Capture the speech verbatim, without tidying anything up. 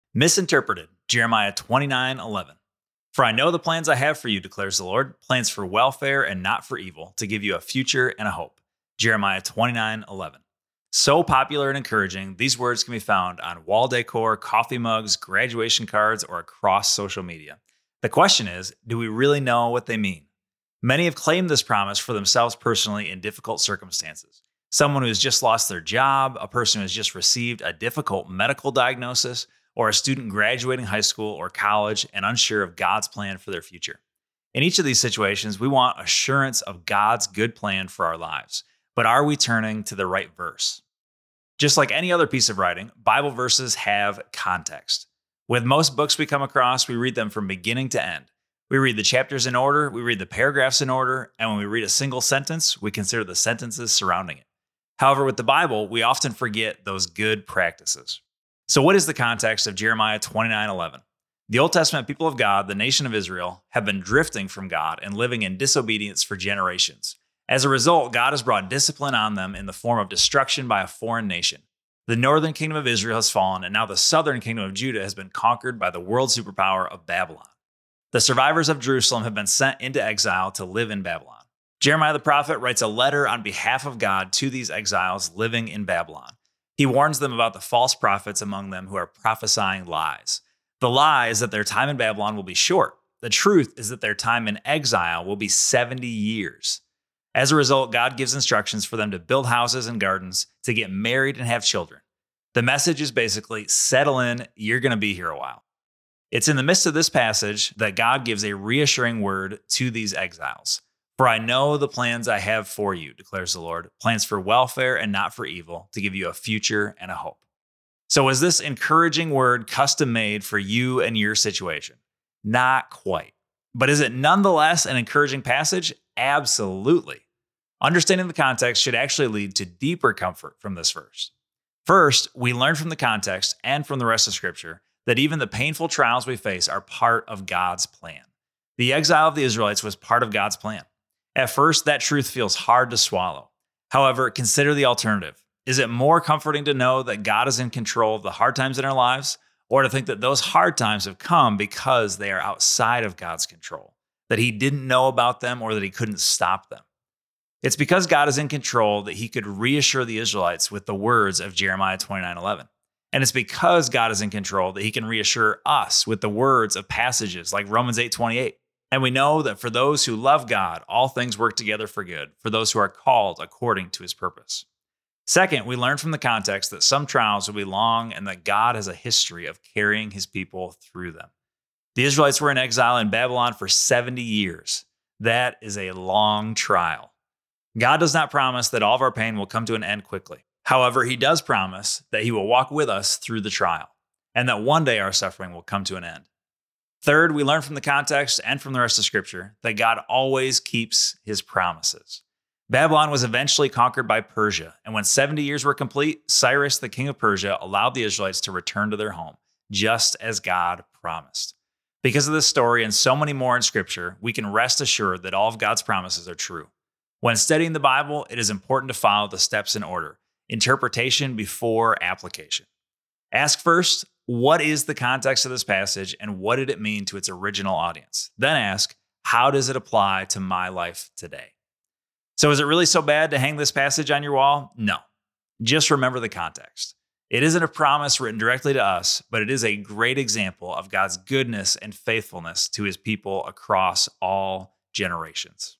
Misinterpreted, Jeremiah twenty-nine eleven. For I know the plans I have for you, declares the Lord, plans for welfare and not for evil, to give you a future and a hope. Jeremiah twenty-nine eleven. So popular and encouraging, these words can be found on wall decor, coffee mugs, graduation cards, or across social media. The question is, do we really know what they mean? Many have claimed this promise for themselves personally in difficult circumstances. Someone who has just lost their job, a person who has just received a difficult medical diagnosis, or a student graduating high school or college and unsure of God's plan for their future. In each of these situations, we want assurance of God's good plan for our lives. But are we turning to the right verse? Just like any other piece of writing, Bible verses have context. With most books we come across, we read them from beginning to end. We read the chapters in order, we read the paragraphs in order, and when we read a single sentence, we consider the sentences surrounding it. However, with the Bible, we often forget those good practices. So what is the context of Jeremiah twenty-nine eleven? The Old Testament people of God, the nation of Israel, have been drifting from God and living in disobedience for generations. As a result, God has brought discipline on them in the form of destruction by a foreign nation. The northern kingdom of Israel has fallen, and now the southern kingdom of Judah has been conquered by the world superpower of Babylon. The survivors of Jerusalem have been sent into exile to live in Babylon. Jeremiah the prophet writes a letter on behalf of God to these exiles living in Babylon. He warns them about the false prophets among them who are prophesying lies. The lie is that their time in Babylon will be short. The truth is that their time in exile will be seventy years. As a result, God gives instructions for them to build houses and gardens, to get married and have children. The message is basically, settle in, you're going to be here a while. It's in the midst of this passage that God gives a reassuring word to these exiles. For I know the plans I have for you, declares the Lord, plans for welfare and not for evil, to give you a future and a hope. So is this encouraging word custom made for you and your situation? Not quite. But is it nonetheless an encouraging passage? Absolutely. Understanding the context should actually lead to deeper comfort from this verse. First, we learn from the context and from the rest of Scripture that even the painful trials we face are part of God's plan. The exile of the Israelites was part of God's plan. At first, that truth feels hard to swallow. However, consider the alternative. Is it more comforting to know that God is in control of the hard times in our lives, or to think that those hard times have come because they are outside of God's control, that He didn't know about them or that He couldn't stop them? It's because God is in control that He could reassure the Israelites with the words of Jeremiah twenty-nine eleven. And it's because God is in control that He can reassure us with the words of passages like Romans eight twenty-eight. And we know that for those who love God, all things work together for good, for those who are called according to His purpose. Second, we learn from the context that some trials will be long and that God has a history of carrying His people through them. The Israelites were in exile in Babylon for seventy years. That is a long trial. God does not promise that all of our pain will come to an end quickly. However, He does promise that He will walk with us through the trial, and that one day our suffering will come to an end. Third, we learn from the context and from the rest of Scripture that God always keeps His promises. Babylon was eventually conquered by Persia, and when seventy years were complete, Cyrus, the king of Persia, allowed the Israelites to return to their home, just as God promised. Because of this story and so many more in Scripture, we can rest assured that all of God's promises are true. When studying the Bible, it is important to follow the steps in order: interpretation before application. Ask first, what is the context of this passage and what did it mean to its original audience? Then ask, how does it apply to my life today? So is it really so bad to hang this passage on your wall? No. Just remember the context. It isn't a promise written directly to us, but it is a great example of God's goodness and faithfulness to His people across all generations.